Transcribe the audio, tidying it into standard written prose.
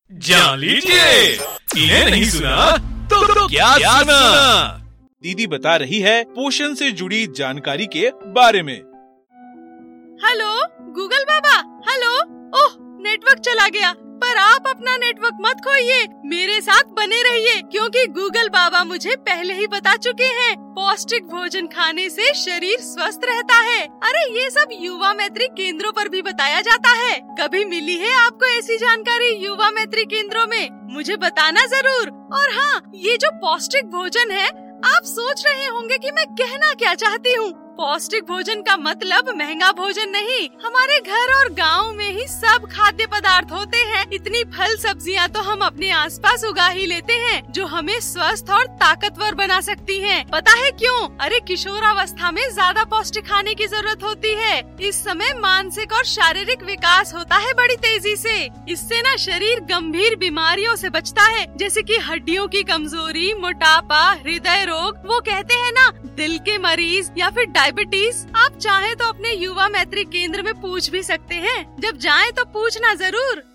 जान लीजिए, इन्हें नहीं सुना तो क्या सुना। दीदी बता रही है पोषण से जुड़ी जानकारी के बारे में। हेलो गूगल बाबा, हेलो। ओह, नेटवर्क चला गया, पर आप अपना नेटवर्क मत खोइए, मेरे साथ बने रहिए, क्योंकि गूगल बाबा मुझे पहले ही बता चुके हैं पौष्टिक भोजन खाने से शरीर स्वस्थ रहता है। अरे ये सब युवा मैत्री केंद्रों पर भी बताया जाता है। कभी मिली है आपको ऐसी जानकारी युवा मैत्री केंद्रों में? मुझे बताना जरूर। और हाँ, ये जो पौष्टिक भोजन है, आप सोच रहे होंगे कि मैं कहना क्या चाहती हूँ। पौष्टिक भोजन का मतलब महंगा भोजन नहीं, हमारे घर और गांव में ही सब खाद्य पदार्थ होते हैं। इतनी फल सब्जियां तो हम अपने आसपास उगा ही लेते हैं, जो हमें स्वस्थ और ताकतवर बना सकती हैं। पता है क्यों? अरे किशोरावस्था में ज्यादा पौष्टिक खाने की जरूरत होती है। इस समय मानसिक और शारीरिक विकास होता है बड़ी तेजी से। इससे ना शरीर गंभीर बीमारियों से बचता है, जैसे कि हड्डियों की कमजोरी, मोटापा, हृदय रोग, वो कहते हैं ना दिल के मरीज या फिर डायबिटीज। आप चाहे तो अपने युवा मैत्री केंद्र में पूछ भी सकते हैं। जब जाएं तो पूछना जरूर।